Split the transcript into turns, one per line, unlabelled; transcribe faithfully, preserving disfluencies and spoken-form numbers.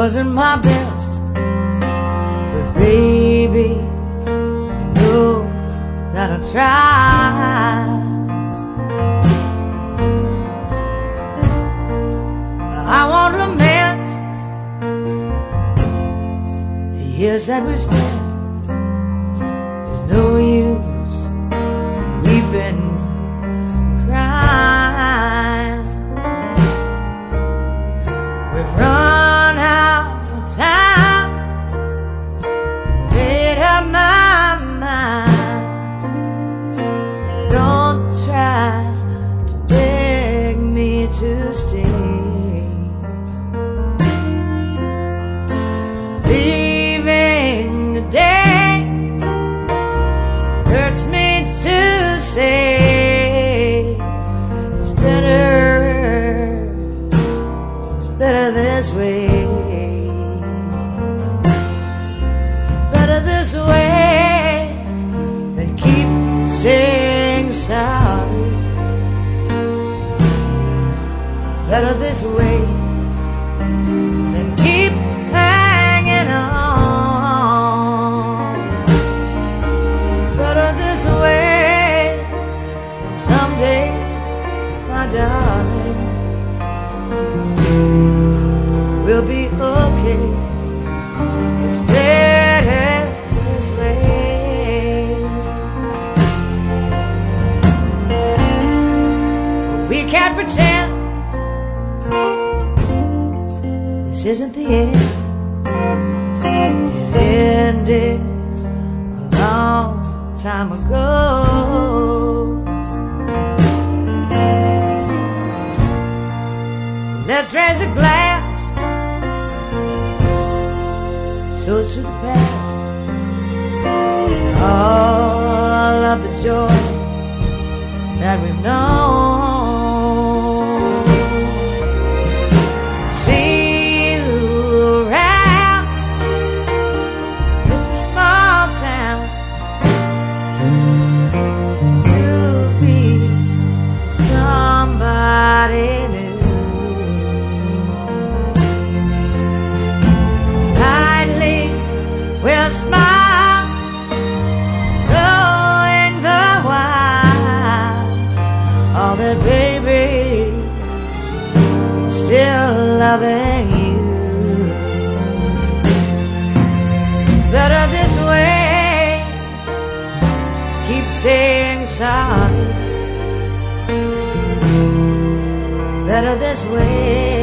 wasn't my best, but baby, you know that I tried. I want to lament the years that we spent. There's no use weeping, crying. We've run out of time, made up my mind. Don't try to beg me to stay. Leaving today hurts me to say. It's better, it's better this way. Better this way than keep saying sorry. Better this way than keep hanging on. Better this way than someday, my darling, we'll be okay. It's better this way. We can't pretend this isn't the end. It ended a long time ago. Let's raise a glass, toast to the past, and all of the joy that we've known. See you around, it's a small town. You'll be somebody new. We'll smile, knowing the while all that baby still loving you. Better this way, keep saying sorry. Better this way.